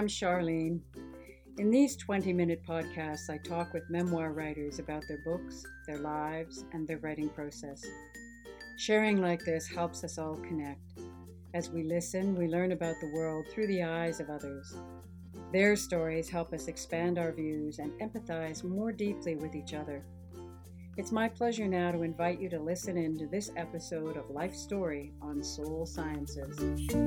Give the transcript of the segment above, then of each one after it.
I'm Charlene. In these 20-minute podcasts, I talk with memoir writers about their books, their lives, and their writing process. Sharing like this helps us all connect. As we listen, we learn about the world through the eyes of others. Their stories help us expand our views and empathize more deeply with each other. It's my pleasure now to invite you to listen in to this episode of Life Story on Soul Sciences.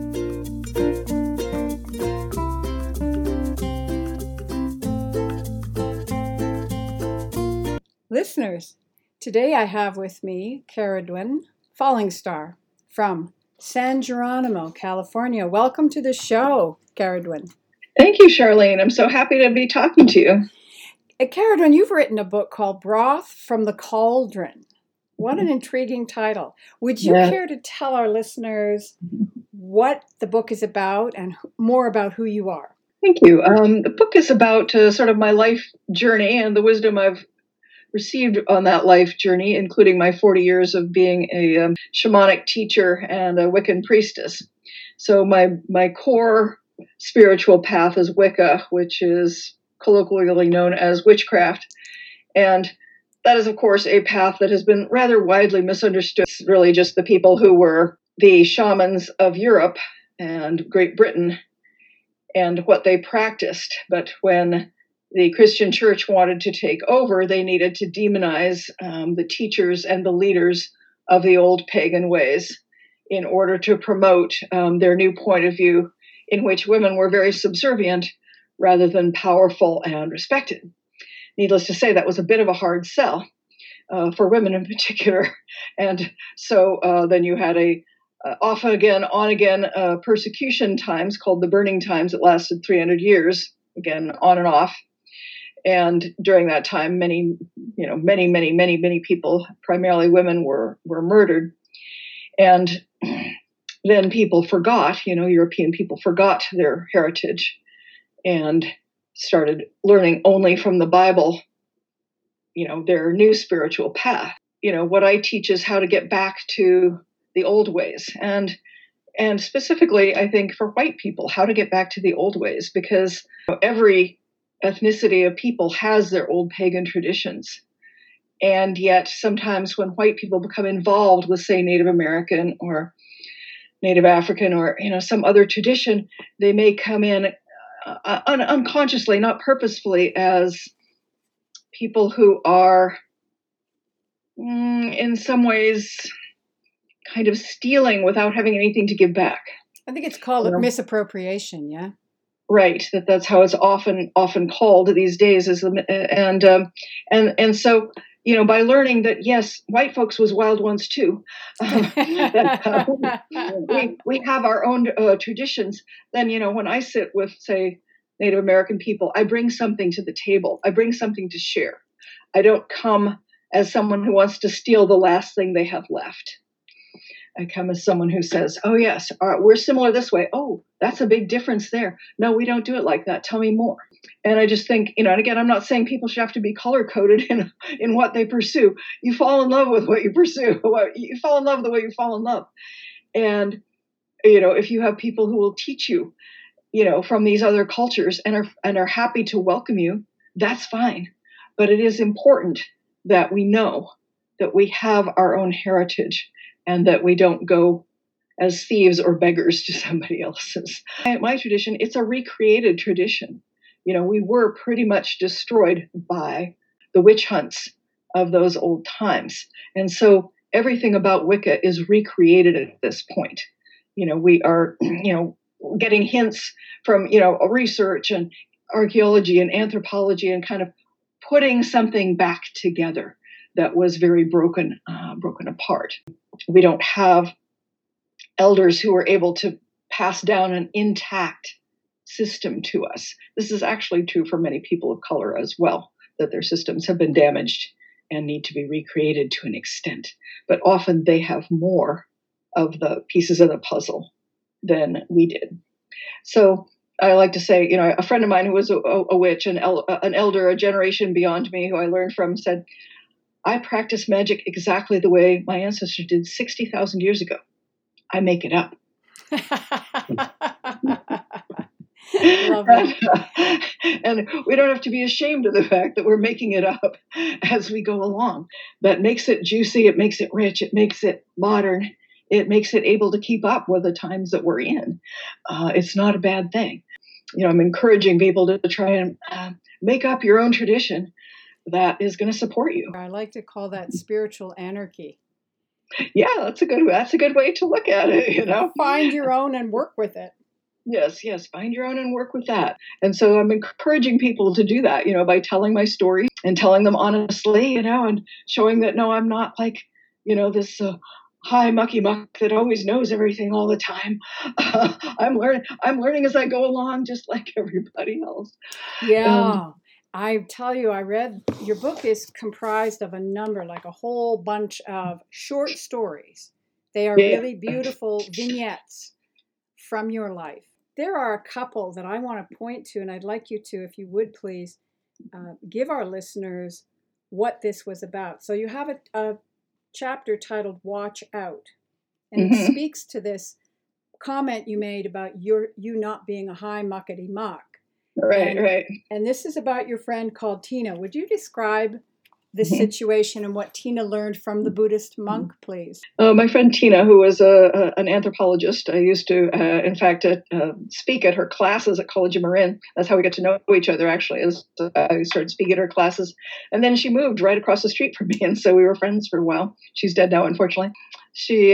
Listeners, today I have with me Caradwyn Falling Star from San Geronimo, California. Welcome to the show, Caradwyn. Thank you, Charlene. I'm so happy to be talking to you. Caradwyn, you've written a book called Broth from the Cauldron. What an intriguing title. Would you care to tell our listeners what the book is about and more about who you are? Thank you. The book is about sort of my life journey and the wisdom I've received on that life journey, including my 40 years of being a shamanic teacher and a Wiccan priestess. So my core spiritual path is Wicca, which is colloquially known as witchcraft. And that is, of course, a path that has been rather widely misunderstood. It's really just the people who were the shamans of Europe and Great Britain and what they practiced. But when the Christian church wanted to take over, they needed to demonize the teachers and the leaders of the old pagan ways in order to promote their new point of view, in which women were very subservient rather than powerful and respected. Needless to say, that was a bit of a hard sell for women in particular. And so then you had a off again, on again persecution times called the Burning Times. It lasted 300 years, again, on and off. And during that time, many people, primarily women, were murdered. And then people forgot, European people forgot their heritage and started learning only from the Bible, their new spiritual path. What I teach is how to get back to the old ways. And specifically, I think for white people, how to get back to the old ways, because every ethnicity of people has their old pagan traditions. And yet sometimes when white people become involved with, say, Native American or Native African or, some other tradition, they may come in unconsciously, not purposefully, as people who are in some ways kind of stealing without having anything to give back. I think it's called misappropriation, yeah? Right, that's how it's often called these days. And so, by learning that, yes, white folks was wild ones too, that, we have our own traditions, then, when I sit with, say, Native American people, I bring something to the table. I bring something to share. I don't come as someone who wants to steal the last thing they have left. I come as someone who says, oh, yes, we're similar this way. Oh, that's a big difference there. No, we don't do it like that. Tell me more. And I just think, and again, I'm not saying people should have to be color-coded in what they pursue. You fall in love with what you pursue. You fall in love the way you fall in love. And, if you have people who will teach you, from these other cultures and are happy to welcome you, that's fine. But it is important that we know that we have our own heritage and that we don't go as thieves or beggars to somebody else's. My tradition, it's a recreated tradition. We were pretty much destroyed by the witch hunts of those old times. And so everything about Wicca is recreated at this point. We are, getting hints from, research and archaeology and anthropology and kind of putting something back together that was very broken apart. We don't have elders who are able to pass down an intact system to us. This is actually true for many people of color as well, that their systems have been damaged and need to be recreated to an extent. But often they have more of the pieces of the puzzle than we did. So I like to say, a friend of mine who was a witch, an elder, a generation beyond me who I learned from, said, I practice magic exactly the way my ancestors did 60,000 years ago. I make it up. Lovely. And we don't have to be ashamed of the fact that we're making it up as we go along. That makes it juicy, it makes it rich, it makes it modern, it makes it able to keep up with the times that we're in. It's not a bad thing. I'm encouraging people to try and make up your own tradition that is going to support you. I like to call that spiritual anarchy. Yeah, that's a good way to look at it. Find your own and work with it. Yes, find your own and work with that. And so I'm encouraging people to do that, by telling my story and telling them honestly, and showing that, no, I'm not like, this high mucky muck that always knows everything all the time. I'm learning as I go along, just like everybody else. Yeah. I tell you, I read your book is comprised of a whole bunch of short stories. They are really beautiful vignettes from your life. There are a couple that I want to point to, and I'd like you to, if you would please, give our listeners what this was about. So you have a chapter titled Watch Out, and it speaks to this comment you made about you not being a high muckety muck. Right. And this is about your friend called Tina. Would you describe the situation and what Tina learned from the Buddhist monk, please? My friend Tina, who was an anthropologist, I used to, in fact, speak at her classes at College of Marin. That's how we got to know each other, actually, as I started speaking at her classes. And then she moved right across the street from me, and so we were friends for a while. She's dead now, unfortunately. She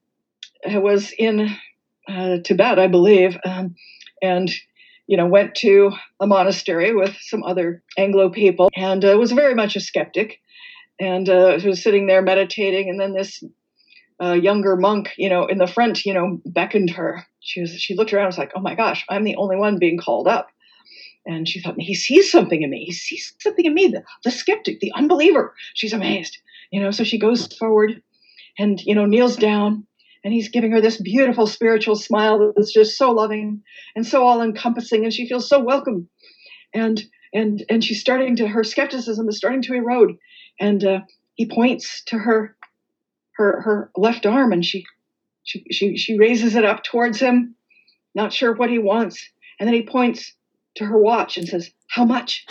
was in Tibet, I believe, and went to a monastery with some other Anglo people, and was very much a skeptic, and was sitting there meditating, and then this younger monk, in the front, beckoned her. She looked around and was like, oh my gosh, I'm the only one being called up. And she thought, he sees something in me. He sees something in me, the skeptic, the unbeliever. She's amazed, so she goes forward and, kneels down. And he's giving her this beautiful spiritual smile that's just so loving and so all-encompassing, and she feels so welcome. And she's her skepticism is starting to erode. And he points to her left arm, and she raises it up towards him, not sure what he wants. And then he points to her watch and says, "How much?"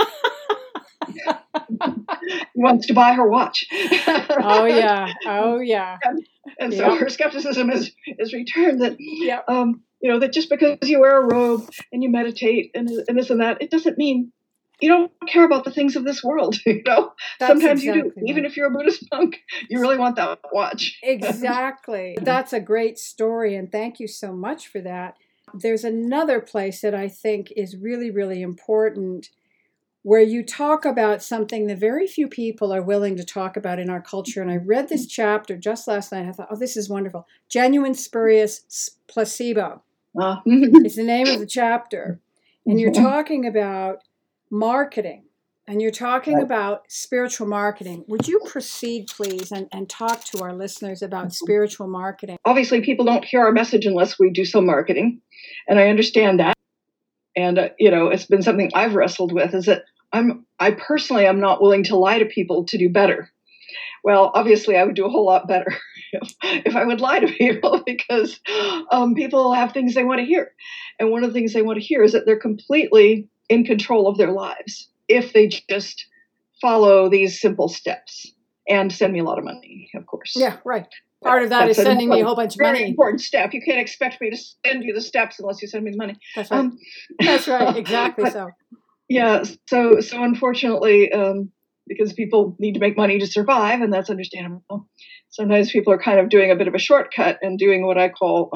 He wants to buy her watch. Oh yeah. And so her skepticism is returned that, that just because you wear a robe and you meditate and this and that, it doesn't mean you don't care about the things of this world. Sometimes you do. Right. Even if you're a Buddhist monk, you really want that watch. Exactly. That's a great story, and thank you so much for that. There's another place that I think is really, really important, where you talk about something that very few people are willing to talk about in our culture. And I read this chapter just last night. I thought, oh, this is wonderful. Genuine Spurious Placebo is the name of the chapter. And you're talking about marketing, and you're talking about spiritual marketing. Would you proceed, please, and talk to our listeners about spiritual marketing? Obviously, people don't hear our message unless we do some marketing. And I understand that. And, it's been something I've wrestled with, is that I personally am not willing to lie to people to do better. Well, obviously, I would do a whole lot better if I would lie to people, because people have things they want to hear. And one of the things they want to hear is that they're completely in control of their lives if they just follow these simple steps and send me a lot of money, of course. Yeah, right. Part of that is sending me a whole bunch of money. Very important step. You can't expect me to send you the steps unless you send me the money. That's right. That's right. Exactly so. Yeah. So unfortunately, because people need to make money to survive, and that's understandable, sometimes people are kind of doing a bit of a shortcut and doing what I call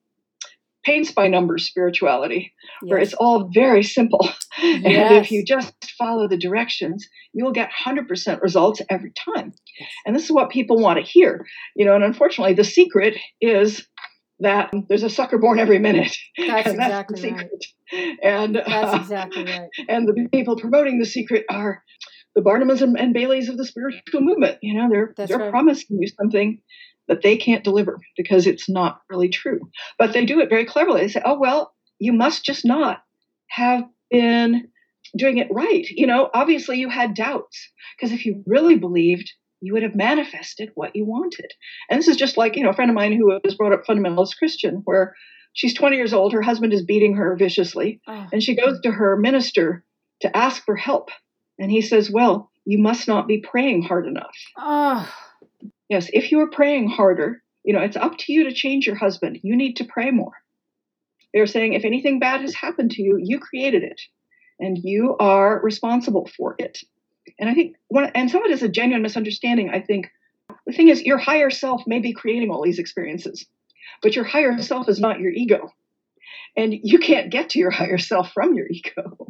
paints by numbers spirituality, where it's all very simple. Yes. And if you just follow the directions, you'll get 100% results every time. Yes. And this is what people want to hear. And unfortunately, the secret is that there's a sucker born every minute. That's exactly the secret. Right. And that's exactly right. And the people promoting the secret are the Barnumans and Baileys of the spiritual movement. They're right. Promising you something that they can't deliver because it's not really true. But they do it very cleverly. They say, oh, well, you must just not have been doing it right. Obviously you had doubts, because if you really believed, you would have manifested what you wanted. And this is just like, a friend of mine who was brought up fundamentalist Christian, where she's 20 years old. Her husband is beating her viciously. Oh. And she goes to her minister to ask for help. And he says, well, you must not be praying hard enough. Oh. Yes, if you are praying harder, it's up to you to change your husband. You need to pray more. They're saying if anything bad has happened to you, you created it. And you are responsible for it. And I think, and some of it is a genuine misunderstanding. I think the thing is, your higher self may be creating all these experiences, but your higher self is not your ego. And you can't get to your higher self from your ego.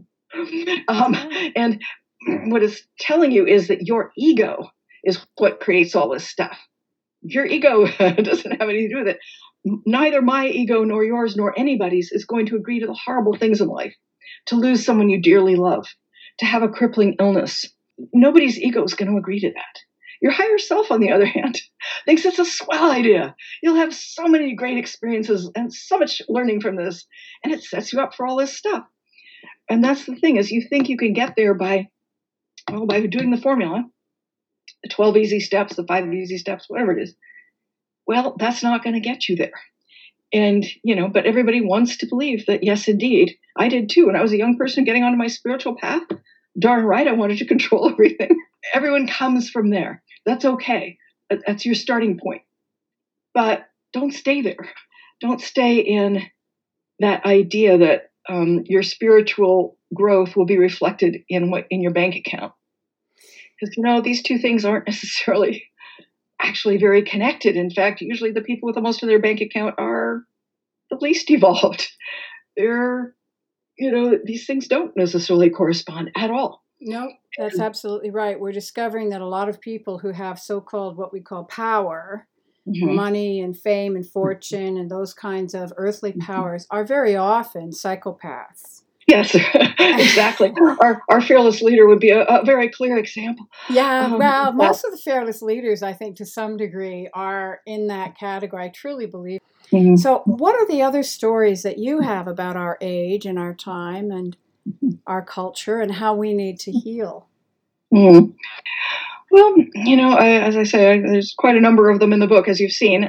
And what it's telling you is that your ego is what creates all this stuff. Your ego doesn't have anything to do with it. Neither my ego nor yours nor anybody's is going to agree to the horrible things in life. To lose someone you dearly love, to have a crippling illness. Nobody's ego is going to agree to that. Your higher self, on the other hand, thinks it's a swell idea. You'll have so many great experiences and so much learning from this, and it sets you up for all this stuff. And that's the thing, is you think you can get there by doing the formula, the 12 easy steps, the 5 easy steps, whatever it is. Well, that's not going to get you there. And, but everybody wants to believe that, yes, indeed, I did too. When I was a young person getting onto my spiritual path, darn right, I wanted to control everything. Everyone comes from there. That's okay. That's your starting point. But don't stay there. Don't stay in that idea that your spiritual growth will be reflected in your bank account. Because, these two things aren't necessarily actually very connected. In fact, usually the people with the most of their bank account are the least evolved. They're, these things don't necessarily correspond at all. No, that's absolutely right. We're discovering that a lot of people who have so-called what we call power, money and fame and fortune and those kinds of earthly powers are very often psychopaths. Yes, exactly. Our fearless leader would be a very clear example. Yeah, well, most of the fearless leaders, I think, to some degree, are in that category. I truly believe. Mm-hmm. So what are the other stories that you have about our age and our time and our culture and how we need to heal? Mm. Well, as I say, there's quite a number of them in the book, as you've seen.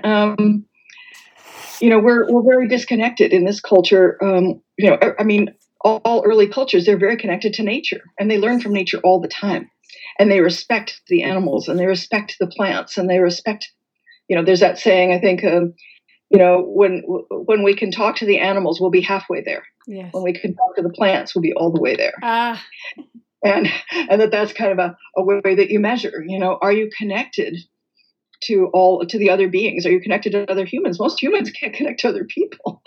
We're very disconnected in this culture. All early cultures, they're very connected to nature, and they learn from nature all the time. And they respect the animals, and they respect the plants, and they respect, there's that saying, I think, when we can talk to the animals, we'll be halfway there. Yes. When we can talk to the plants, we'll be all the way there. And that's kind of a way that you measure, are you connected to the other beings? Are you connected to other humans? Most humans can't connect to other people,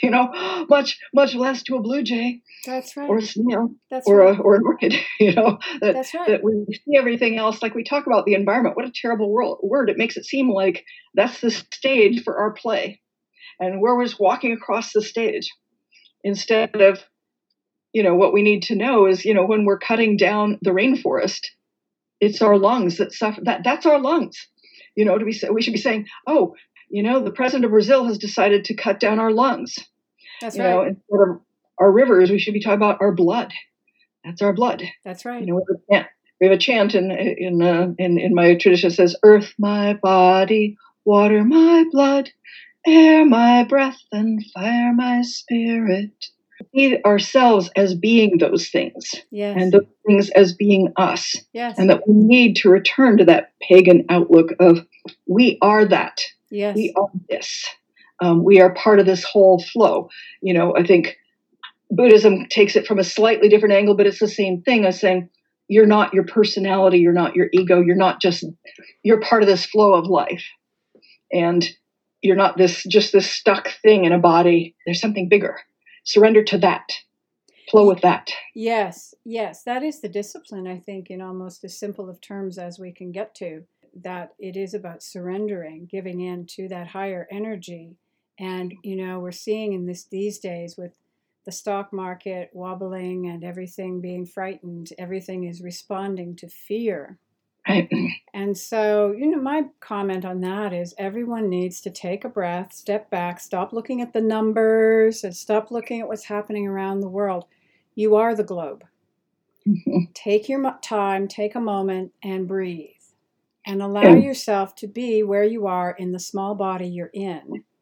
much less to a blue jay. That's right. Or a snail. That's or right. or an orchid, That's right. That we see everything else, like we talk about the environment. What a terrible word. It makes it seem like that's the stage for our play. And we're just walking across the stage instead of, what we need to know is, when we're cutting down the rainforest, it's our lungs that suffer. That's our lungs. We should be saying, oh, the president of Brazil has decided to cut down our lungs. That's right. Instead of our rivers, we should be talking about our blood. That's our blood. That's right. We have a chant in my tradition that says, "Earth, my body, water, my blood, air, my breath, and fire, my spirit." We see ourselves as being those things, yes, and those things as being us, yes, and that we need to return to that pagan outlook of we are that, yes, we are this, we are part of this whole flow. I think Buddhism takes it from a slightly different angle, but it's the same thing as saying you're not your personality, you're not your ego, you're part of this flow of life, and you're not this stuck thing in a body. There's something bigger. Surrender to that. Flow with that. Yes, that is the discipline, I think, in almost as simple of terms as we can get to, that it is about surrendering, giving in to that higher energy. And, we're seeing these days with the stock market wobbling and everything being frightened, everything is responding to fear. Right. And so, my comment on that is everyone needs to take a breath, step back, stop looking at the numbers, and stop looking at what's happening around the world. You are the globe. Mm-hmm. Take your time, take a moment, and breathe. And allow yourself to be where you are in the small body you're in.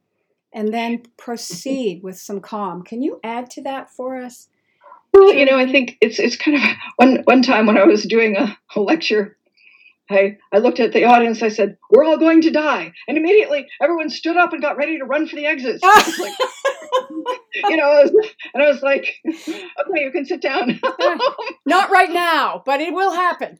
and then proceed with some calm. Can you add to that for us? Well, I think it's kind of one time when I was doing a lecture, I looked at the audience. I said, "We're all going to die," and immediately everyone stood up and got ready to run for the exits. Like, and I was like, "Okay, you can sit down." Not right now, but it will happen.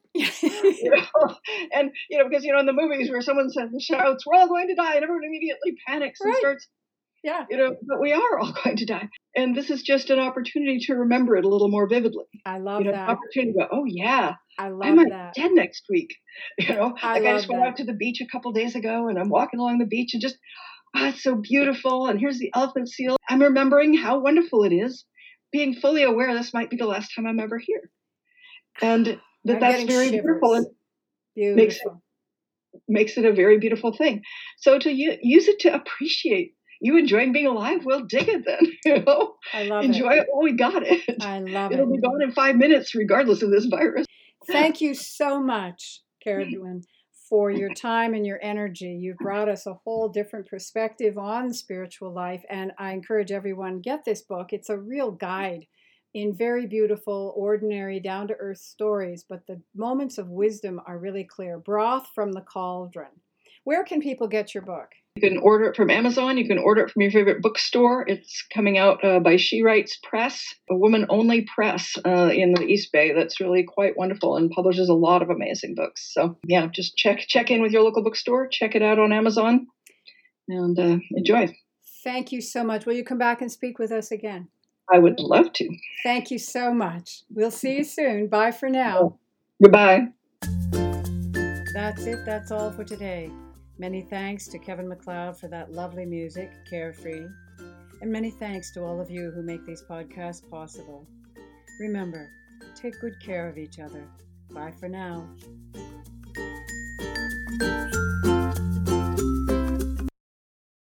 And because in the movies where someone shouts, "We're all going to die," and everyone immediately panics and starts. Yeah. But we are all going to die. And this is just an opportunity to remember it a little more vividly. I love that. An opportunity to go, oh, yeah, I might that. be dead next week. I just went out to the beach a couple days ago and I'm walking along the beach and just, it's so beautiful. And here's the elephant seal. I'm remembering how wonderful it is, being fully aware this might be the last time I'm ever here. And that's very beautiful. And beautiful. Makes it a very beautiful thing. So to use it to appreciate you enjoying being alive, well, dig it then. I love Enjoy it while we got it. I love It'll be gone in 5 minutes, regardless of this virus. Thank you so much, Carolyn, for your time and your energy. You've brought us a whole different perspective on spiritual life, and I encourage everyone, get this book. It's a real guide in very beautiful, ordinary, down-to-earth stories, but the moments of wisdom are really clear. Broth from the Cauldron. Where can people get your book? You can order it from Amazon. You can order it from your favorite bookstore. It's coming out by She Writes Press, a woman-only press in the East Bay that's really quite wonderful and publishes a lot of amazing books. So, yeah, just check in with your local bookstore. Check it out on Amazon and enjoy. Thank you so much. Will you come back and speak with us again? I would love to. Thank you so much. We'll see you soon. Bye for now. Goodbye. That's it. That's all for today. Many thanks to Kevin MacLeod for that lovely music, Carefree. And many thanks to all of you who make these podcasts possible. Remember, take good care of each other. Bye for now.